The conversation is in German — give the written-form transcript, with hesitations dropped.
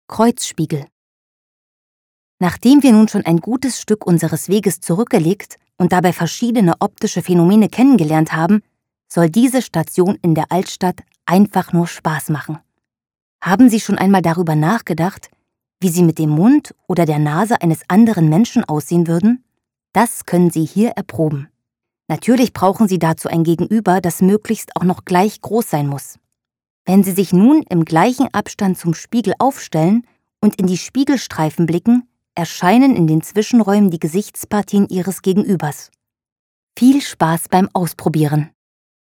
Kreuzspiegel. Nachdem wir nun schon ein gutes Stück unseres Weges zurückgelegt und dabei verschiedene optische Phänomene kennengelernt haben, soll diese Station in der Altstadt einfach nur Spaß machen. Haben Sie schon einmal darüber nachgedacht, wie Sie mit dem Mund oder der Nase eines anderen Menschen aussehen würden? Das können Sie hier erproben. Natürlich brauchen Sie dazu ein Gegenüber, das möglichst auch noch gleich groß sein muss. Wenn Sie sich nun im gleichen Abstand zum Spiegel aufstellen und in die Spiegelstreifen blicken, erscheinen in den Zwischenräumen die Gesichtspartien Ihres Gegenübers. Viel Spaß beim Ausprobieren!